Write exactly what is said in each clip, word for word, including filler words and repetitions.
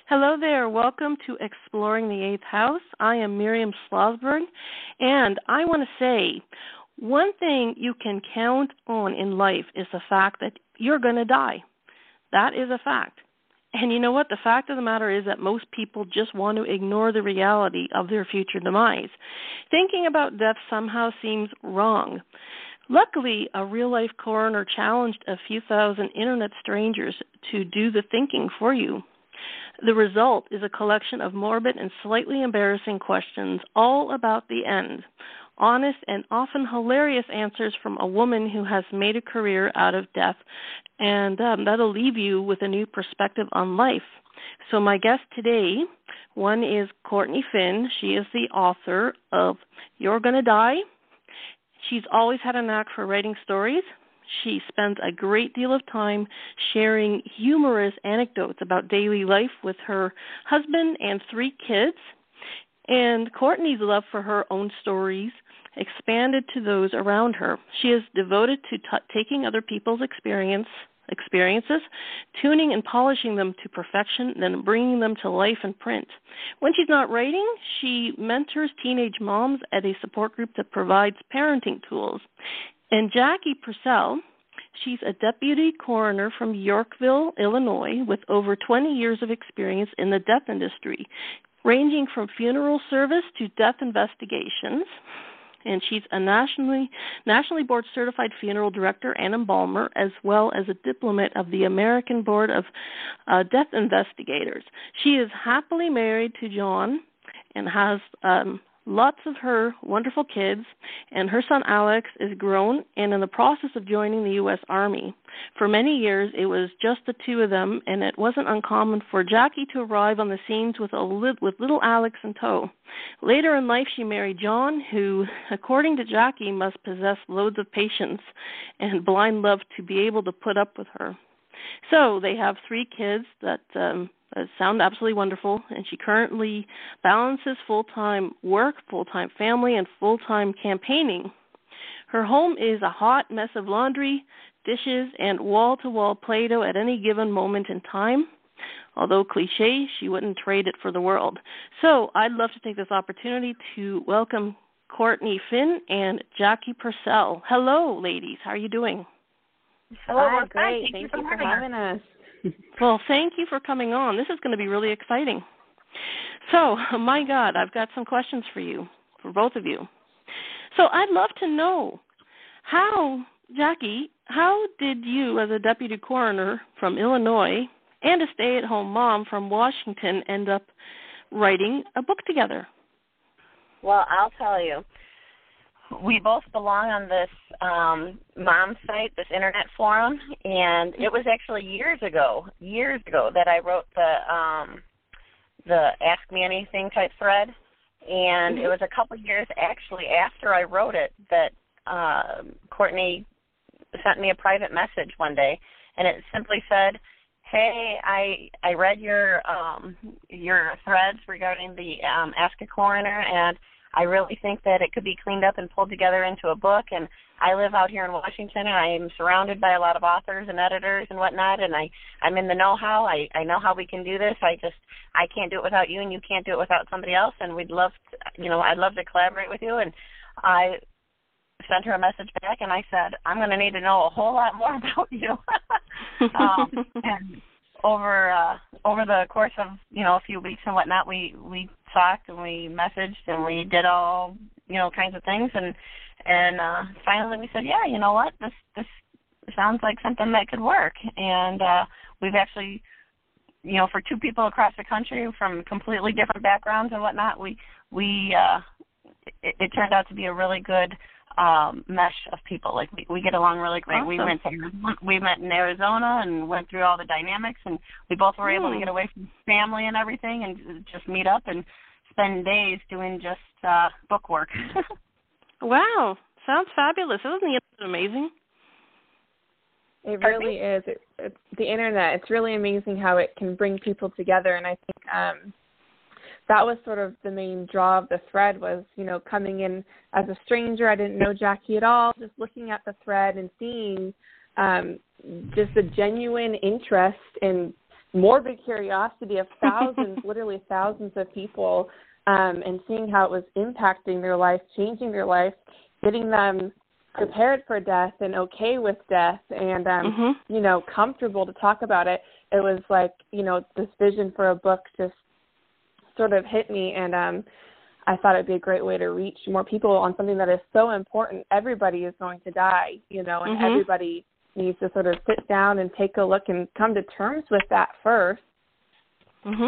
Hello there. Welcome to Exploring the Eighth House. I am Miriam Slosberg, and I want to say one thing you can count on in life is the fact that you're going to die. That is a fact. And you know what? The fact of the matter is that most people just want to ignore the reality of their future demise. Thinking about death somehow seems wrong. Luckily, a real-life coroner challenged a few thousand internet strangers to do the thinking for you. The result is a collection of morbid and slightly embarrassing questions all about the end. Honest and often hilarious answers from a woman who has made a career out of death, and um, that'll leave you with a new perspective on life. So my guest today, one is Courtney Finn. She is the author of You're Gonna Die. She's always had a knack for writing stories. She spends a great deal of time sharing humorous anecdotes about daily life with her husband and three kids. And Courtney's love for her own stories expanded to those around her. She is devoted to t- taking other people's experience experiences, tuning and polishing them to perfection, then bringing them to life in print. When she's not writing, she mentors teenage moms at a support group that provides parenting tools. And Jackie Purcell, she's a deputy coroner from Yorkville, Illinois, with over twenty years of experience in the death industry, ranging from funeral service to death investigations. And she's a nationally nationally board certified funeral director and embalmer, as well as a diplomat of the American Board of uh, Death Investigators. She is happily married to John and has um, lots of her wonderful kids, and her son Alex is grown and in the process of joining the U S Army. For many years, it was just the two of them, and it wasn't uncommon for Jackie to arrive on the scenes with, a li- with little Alex in tow. Later in life, she married John, who, according to Jackie, must possess loads of patience and blind love to be able to put up with her. So they have three kids that um, sound absolutely wonderful, and she currently balances full-time work, full-time family, and full-time campaigning. Her home is a hot mess of laundry, dishes, and wall-to-wall Play-Doh at any given moment in time. Although cliche, she wouldn't trade it for the world. So I'd love to take this opportunity to welcome Courtney Finn and Jackie Purcell. Hello, ladies. How are you doing? Hello, Hi, great. Thank, Thank you for, for having us. Well, thank you for coming on. This is going to be really exciting. So, my God, I've got some questions for you, for both of you. So I'd love to know how, Jackie, how did you, as a deputy coroner from Illinois and a stay-at-home mom from Washington, end up writing a book together? Well, I'll tell you. We both belong on this um, mom site, this internet forum, and it was actually years ago, years ago that I wrote the um, the Ask Me Anything type thread, and mm-hmm. it was a couple years actually after I wrote it that uh, Courtney sent me a private message one day, and it simply said, "Hey, I I read your um, your threads regarding the um, Ask a Coroner, and I really think that it could be cleaned up and pulled together into a book, and I live out here in Washington, and I'm surrounded by a lot of authors and editors and whatnot, and I, I'm in the know-how. I, I know how we can do this. I just, I can't do it without you, and you can't do it without somebody else, and we'd love to, you know, I'd love to collaborate with you." And I sent her a message back, and I said, "I'm going to need to know a whole lot more about you." um, and over uh, over the course of, you know, a few weeks and whatnot, we, we talked and we messaged and we did all, you know, kinds of things, and and uh, finally we said, yeah, you know what, this this sounds like something that could work. And uh, we've actually, you know, for two people across the country from completely different backgrounds and whatnot, we we uh, it, it turned out to be a really good um, mesh of people. Like we, we get along really great. Awesome. We went to, we met in Arizona and went through all the dynamics, and we both were able mm. to get away from family and everything and just meet up and spend days doing just uh, book work. Wow, sounds fabulous. Isn't the internet amazing? It really is. It, it's the internet. It's really amazing how it can bring people together, and I think um, that was sort of the main draw of the thread was, you know, coming in as a stranger. I didn't know Jackie at all, just looking at the thread and seeing um, just a genuine interest in morbid curiosity of thousands, literally thousands of people, um, and seeing how it was impacting their life, changing their life, getting them prepared for death and okay with death and, um, mm-hmm. you know, comfortable to talk about it. It was like, you know, this vision for a book just sort of hit me, and um, I thought it'd be a great way to reach more people on something that is so important. Everybody is going to die, you know, and mm-hmm. everybody needs to sort of sit down and take a look and come to terms with that first. Mm-hmm.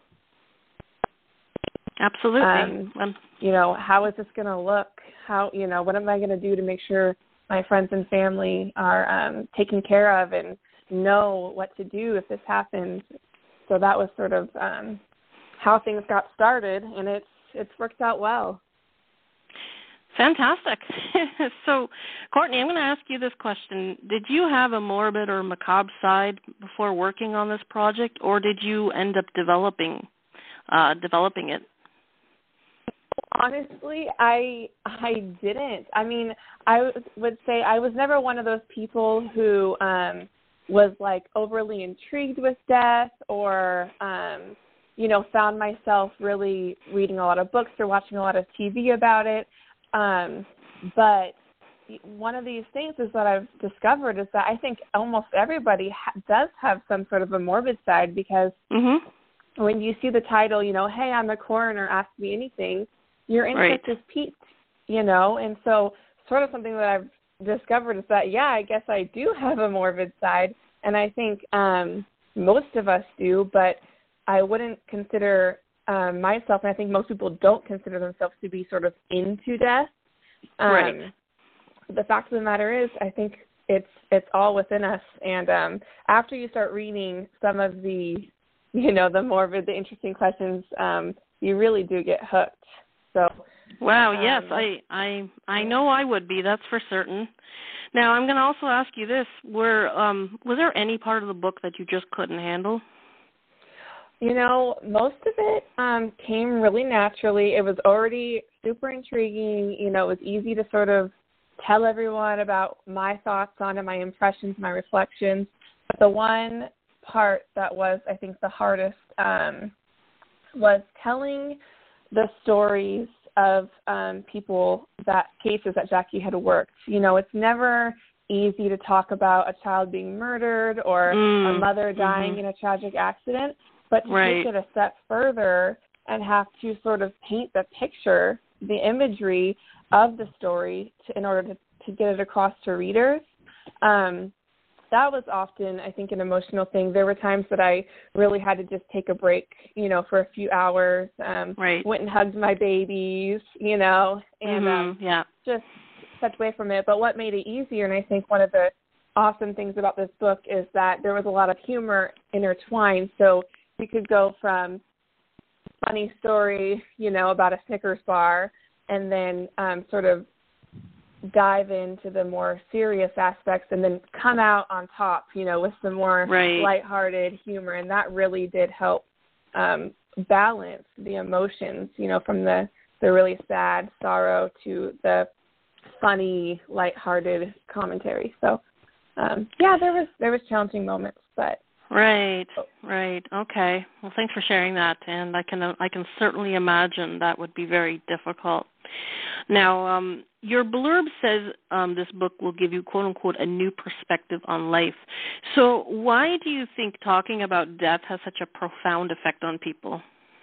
Absolutely. Um, um, you know, how is this going to look? How, you know, what am I going to do to make sure my friends and family are um, taken care of and know what to do if this happens? So that was sort of um, how things got started, and it's it's worked out well. Fantastic. So, Courtney, I'm going to ask you this question. Did you have a morbid or macabre side before working on this project, or did you end up developing uh, developing it? Honestly, I I didn't. I mean, I would say I was never one of those people who um, was like overly intrigued with death or, um, you know, found myself really reading a lot of books or watching a lot of T V about it. Um, but one of these things is that I've discovered is that I think almost everybody ha- does have some sort of a morbid side, because mm-hmm. when you see the title, you know, hey, I'm a coroner, ask me anything, your interest right. is piqued, you know, and so sort of something that I've discovered is that, yeah, I guess I do have a morbid side, and I think um, most of us do, but I wouldn't consider um, myself, and I think most people don't consider themselves to be sort of into death. Um, right. The fact of the matter is, I think it's it's all within us, and um, after you start reading some of the, you know, the morbid, the interesting questions, um, you really do get hooked. So, wow, um, yes, I, I I know I would be, that's for certain. Now, I'm going to also ask you this. Were, um, was there any part of the book that you just couldn't handle? You know, most of it um, came really naturally. It was already super intriguing. You know, it was easy to sort of tell everyone about my thoughts on it, my impressions, my reflections. But the one part that was, I think, the hardest um, was telling the stories of um, people, that cases that Jackie had worked. You know, it's never easy to talk about a child being murdered or mm, a mother dying mm-hmm. in a tragic accident, but to right. take it a step further and have to sort of paint the picture, the imagery of the story to, in order to, to get it across to readers, um, that was often, I think, an emotional thing. There were times that I really had to just take a break, you know, for a few hours, um, right. went and hugged my babies, you know, and mm-hmm. um, yeah. just stepped away from it. But what made it easier, and I think one of the awesome things about this book, is that there was a lot of humor intertwined. So you could go from funny story, you know, about a Snickers bar, and then um, sort of dive into the more serious aspects and then come out on top, you know, with some more right. lighthearted humor. And that really did help um, balance the emotions, you know, from the, the really sad sorrow to the funny, lighthearted commentary. So, um, yeah, there was there was challenging moments, but right, right, okay. Well, thanks for sharing that, and I can I can certainly imagine that would be very difficult. Now, um, your blurb says um, this book will give you, quote unquote, a new perspective on life. So, why do you think talking about death has such a profound effect on people?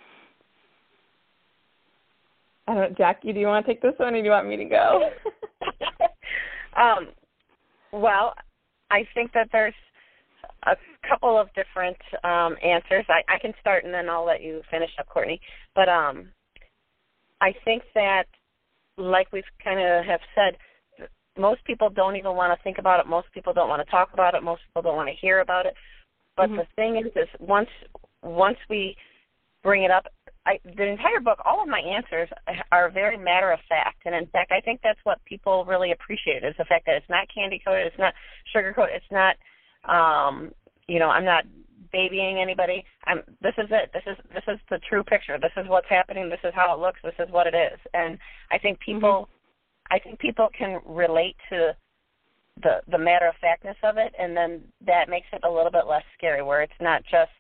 I don't know, Jackie, do you want to take this one, or do you want me to go? um, well, I think that there's a couple of different um, answers. I, I can start, and then I'll let you finish up, Courtney. But um, I think that, like we've kind of have said, most people don't even want to think about it. Most people don't want to talk about it. Most people don't want to hear about it. But mm-hmm. the thing is, is once once we bring it up, I, the entire book, all of my answers are very matter of fact. And in fact, I think that's what people really appreciate, is the fact that it's not candy coated, it's not sugar coated, it's not, um, you know, I'm not babying anybody. I'm. This is it. This is this is the true picture. This is what's happening. This is how it looks. This is what it is. And I think people, mm-hmm. I think people can relate to the the matter of factness of it, and then that makes it a little bit less scary, where it's not just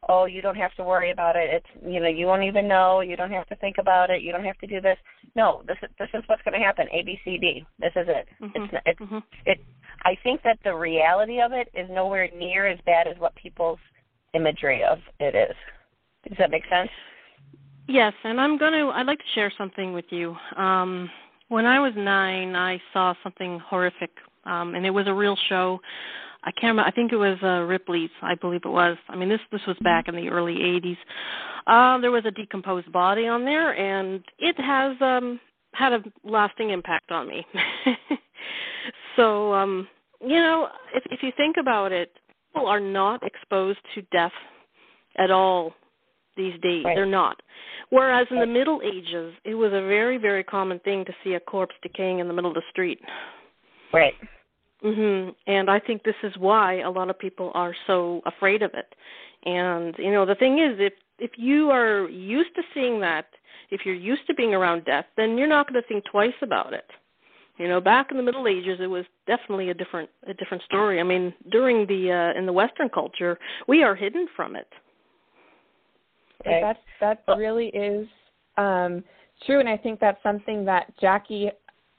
oh, you don't have to worry about it. It's, you know, you won't even know. You don't have to think about it. You don't have to do this. No, this is this is what's going to happen. A, B, C, D. This is it. Mm-hmm. It's it's mm-hmm. it. I think that the reality of it is nowhere near as bad as what people's imagery of it is. Does that make sense? Yes, and I'm going to, I'd like to share something with you. Um, when I was nine, I saw something horrific, um, and it was a real show. I can't remember, I think it was uh, Ripley's, I believe it was. I mean, this this was back in the early eighties. Uh, there was a decomposed body on there, and it has um, had a lasting impact on me. So, um, you know, if, if you think about it, people are not exposed to death at all these days. Right. They're not. Whereas in the Middle Ages, it was a very, very common thing to see a corpse decaying in the middle of the street. Right. Mhm. And I think this is why a lot of people are so afraid of it. And, you know, the thing is, if if you are used to seeing that, if you're used to being around death, then you're not going to think twice about it. You know, back in the Middle Ages, it was definitely a different a different story. I mean, during the uh, in the Western culture, we are hidden from it. Right. That that really is um, true, and I think that's something that Jackie,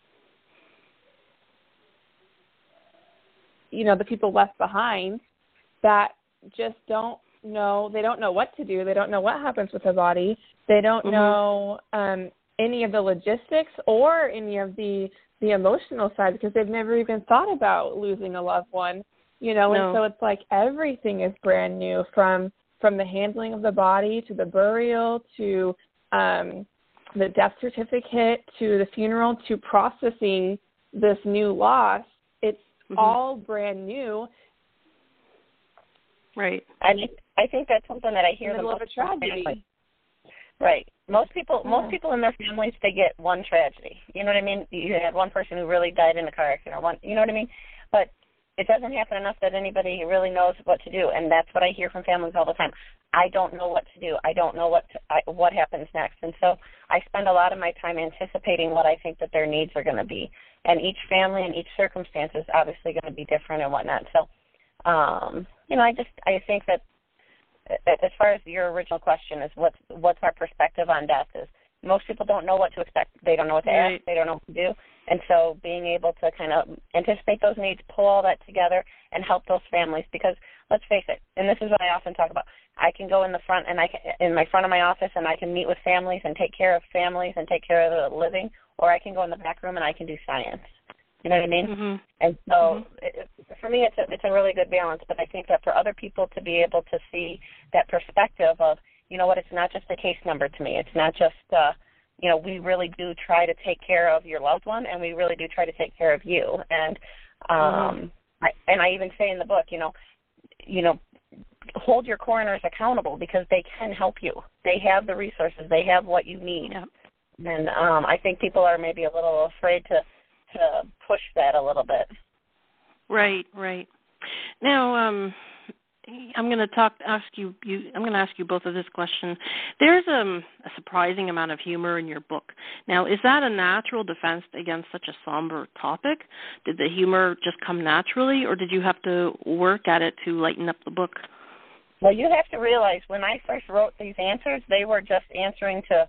you know, the people left behind that just don't know. They don't know what to do. They don't know what happens with the body. They don't Mm-hmm. know um, any of the logistics or any of the the emotional side because they've never even thought about losing a loved one. You know, No. and so it's like everything is brand new from from the handling of the body to the burial to um, the death certificate to the funeral to processing this new loss. It's Mm-hmm. all brand new. Right. I mean, I think that's something that I hear In the the middle of most a tragedy. from Right. Most people, Yeah. most people in their families, they get one tragedy. You know what I mean? You had one person who really died in a car accident, or one. You know what I mean? But it doesn't happen enough that anybody really knows what to do, and that's what I hear from families all the time. I don't know what to do. I don't know what to, I, what happens next, and so I spend a lot of my time anticipating what I think that their needs are going to be, and each family and each circumstance is obviously going to be different and whatnot. So, um, you know, I just I think that as far as your original question is what's what's our perspective on death is most people don't know what to expect. They don't know what to Right. ask. They don't know what to do. And so being able to kind of anticipate those needs, pull all that together, and help those families. Because let's face it, and this is what I often talk about, I can go in the front and I can, in my front of my office and I can meet with families and take care of families and take care of the living, or I can go in the back room and I can do science. You know what I mean? Mm-hmm. And so Mm-hmm. it, for me, it's a, it's a really good balance. But I think that for other people to be able to see that perspective of, you know what, it's not just a case number to me. It's not just, uh, you know, we really do try to take care of your loved one, and we really do try to take care of you. And um, Mm-hmm. I, and I even say in the book, you know, you know, hold your coroners accountable because they can help you. They have the resources. They have what you need. Yeah. And um, I think people are maybe a little afraid to to push that a little bit. Right, right. Now, um, I'm going to talk. Ask you, you. I'm going to ask you both of this question. There's um, a surprising amount of humor in your book. Now, is that a natural defense against such a somber topic? Did the humor just come naturally, or did you have to work at it to lighten up the book? Well, you have to realize when I first wrote these answers, they were just answering to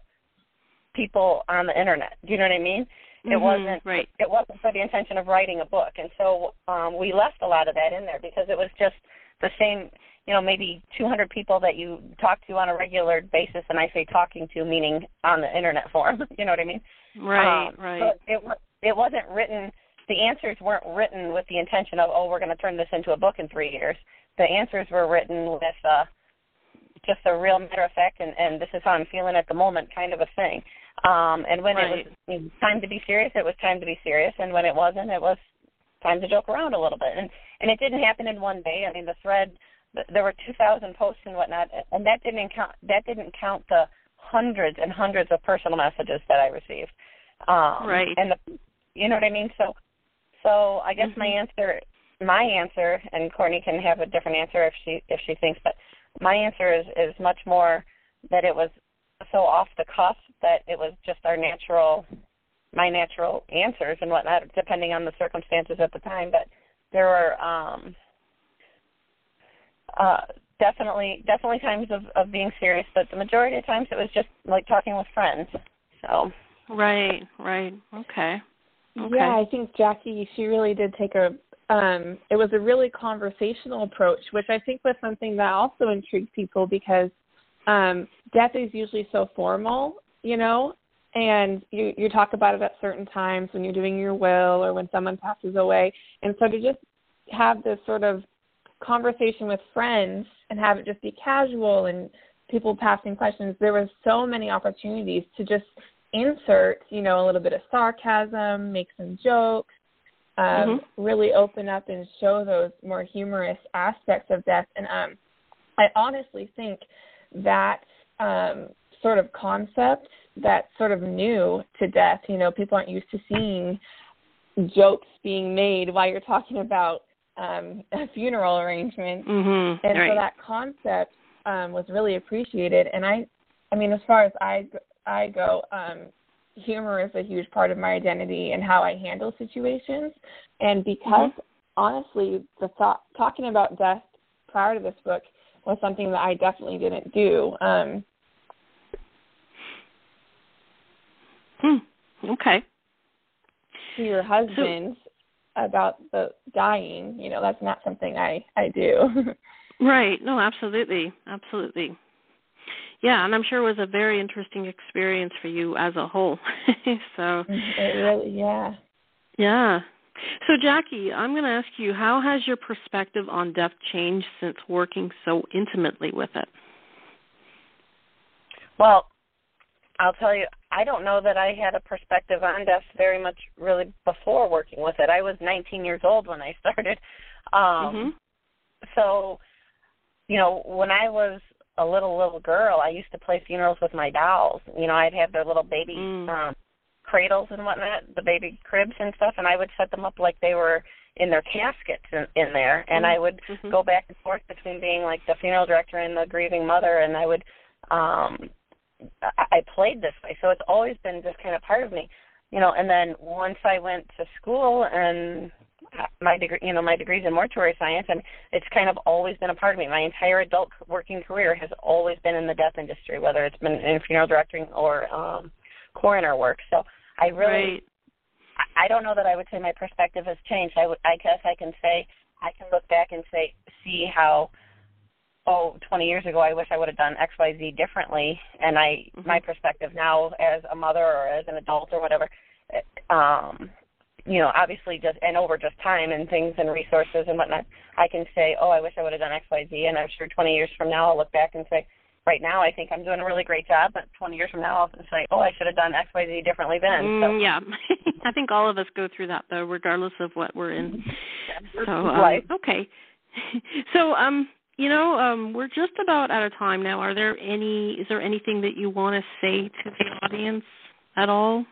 people on the internet. Do you know what I mean? It Mm-hmm, wasn't right. It wasn't for the intention of writing a book, and so um, we left a lot of that in there because it was just the same. You know, maybe two hundred people that you talk to on a regular basis, and I say talking to meaning on the internet form. You know what I mean? Right, um, right. So it it wasn't written. The answers weren't written with the intention of, oh, we're going to turn this into a book in three years. The answers were written with uh, just a real matter of fact, and, and this is how I'm feeling at the moment kind of a thing. Um, and when right. it was time to be serious, it was time to be serious. And when it wasn't, it was time to joke around a little bit. And and it didn't happen in one day. I mean, the thread, there were two thousand posts and whatnot, and that didn't count. That didn't count the hundreds and hundreds of personal messages that I received. Um, right. And the, you know what I mean. So, so I guess mm-hmm. my answer, my answer, and Courtney can have a different answer if she if she thinks, but my answer is is much more that it was so off the cusp that it was just our natural, my natural answers and whatnot, depending on the circumstances at the time. But there were, um, uh, definitely, definitely times of, of being serious, but the majority of times it was just like talking with friends. So. Right, right. Okay. Okay. Yeah, I think Jackie, she really did take a, um, it was a really conversational approach, which I think was something that also intrigued people because um, death is usually so formal, you know, and you, you talk about it at certain times when you're doing your will or when someone passes away. And so to just have this sort of conversation with friends and have it just be casual and people passing questions, there were so many opportunities to just insert, you know, a little bit of sarcasm, make some jokes, um, mm-hmm. really open up and show those more humorous aspects of death. And um, I honestly think that um, sort of concept that's sort of new to death, you know, people aren't used to seeing jokes being made while you're talking about um, a funeral arrangement. Mm-hmm. And right. so that concept um, was really appreciated. And I, I mean, as far as I I go, um, humor is a huge part of my identity and how I handle situations. And because, mm-hmm. honestly, the thought, talking about death prior to this book was something that I definitely didn't do. Um, hmm. Okay. To your husband so, about the dying, you know, that's not something I, I do. Right. No, absolutely. Absolutely. Yeah, and I'm sure it was a very interesting experience for you as a whole. So it really, yeah. Yeah. So, Jackie, I'm going to ask you, how has your perspective on death changed since working so intimately with it? Well, I'll tell you, I don't know that I had a perspective on death very much really before working with it. I was nineteen years old when I started. Um, mm-hmm. So, you know, when I was a little, little girl, I used to play funerals with my dolls. You know, I'd have their little baby mm. um, cradles and whatnot, the baby cribs and stuff, and I would set them up like they were in their caskets in, in there. And mm. I would mm-hmm. go back and forth between being like the funeral director and the grieving mother, and I would, um, I, I played this way. So it's always been just kind of part of me. You know, and then once I went to school and my degree, you know, my degree's in mortuary science, and it's kind of always been a part of me. My entire adult working career has always been in the death industry, whether it's been in funeral directing or um, coroner work. So I really, right. I, I don't know that I would say my perspective has changed. I, would, I guess I can say, I can look back and say, see how, oh, twenty years ago I wish I would have done X, Y, Z differently, and I, mm-hmm. my perspective now as a mother or as an adult or whatever, um, you know, obviously just, and over just time and things and resources and whatnot, I can say, oh, I wish I would have done X, Y, Z, and I'm sure twenty years from now I'll look back and say, right now I think I'm doing a really great job, but twenty years from now I'll say, oh, I should have done X, Y, Z differently then. Mm, so. Yeah. I think all of us go through that, though, regardless of what we're in. Yeah. So, um, okay. So, um, you know, um, we're just about out of time now. Are there any, is there anything that you want to say to the audience at all?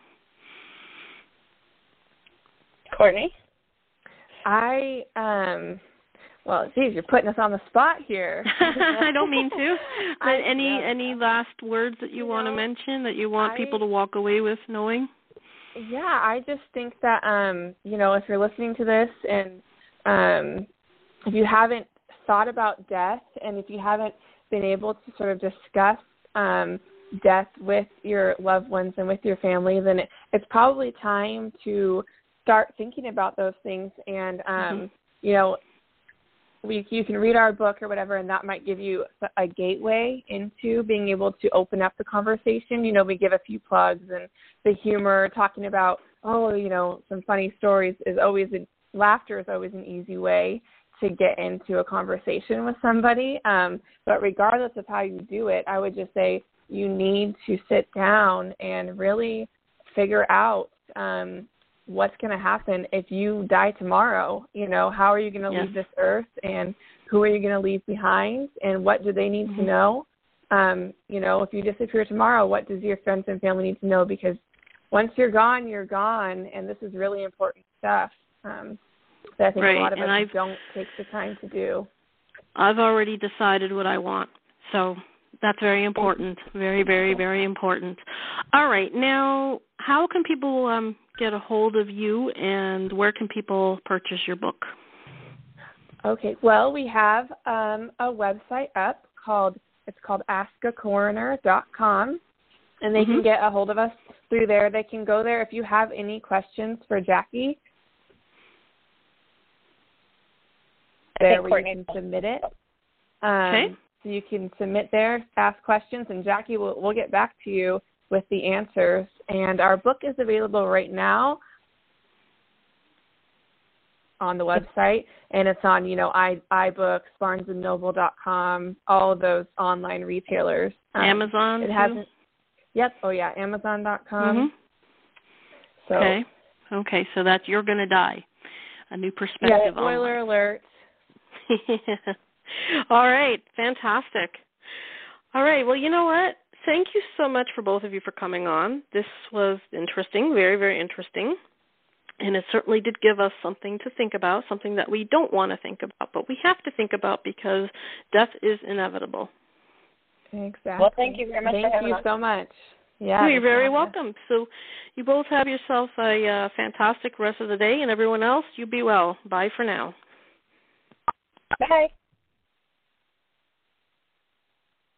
Courtney? I, um, well, geez, you're putting us on the spot here. I don't mean to. I, any no, any last words that you, you want know, to mention that you want I, people to walk away with knowing? Yeah, I just think that, um, you know, if you're listening to this and um, if you haven't thought about death and if you haven't been able to sort of discuss um, death with your loved ones and with your family, then it, it's probably time to start thinking about those things. And, um, mm-hmm. you know, we, you can read our book or whatever, and that might give you a gateway into being able to open up the conversation. You know, we give a few plugs, and the humor, talking about, oh, you know, some funny stories is always, a, laughter is always an easy way to get into a conversation with somebody. Um, but regardless of how you do it, I would just say you need to sit down and really figure out um, what's going to happen if you die tomorrow. You know, how are you going to yes. leave this earth, and who are you going to leave behind, and what do they need mm-hmm. to know? Um, you know, if you disappear tomorrow, what does your friends and family need to know? Because once you're gone, you're gone, and this is really important stuff um, that I think right. a lot of and us I've, don't take the time to do. I've already decided what I want, so that's very important, very, very, very important. All right, now, how can people um, get a hold of you, and where can people purchase your book? Okay. Well, we have um, a website up called it's called ask a coroner dot com, and they mm-hmm. can get a hold of us through there. They can go there if you have any questions for Jackie. There where you can submit it. Um, okay. So you can submit there, ask questions, and Jackie will we'll get back to you with the answers. And our book is available right now on the website, and it's on, you know, i iBooks, barnes and noble dot com, all of those online retailers. Um, Amazon, it too? hasn't. Yep. Oh yeah, amazon dot com. Mm-hmm. So, okay. Okay. So that's You're Gonna Die, a new perspective. Yeah. Spoiler on alert. All right. Fantastic. All right. Well, you know what? Thank you so much for both of you for coming on. This was interesting, very, very interesting. And it certainly did give us something to think about, something that we don't want to think about, but we have to think about because death is inevitable. Exactly. Well, thank you very much. Thank for you us. so much. Yeah, You're very welcome. So you both have yourself a uh, fantastic rest of the day, and everyone else, you be well. Bye for now. Bye.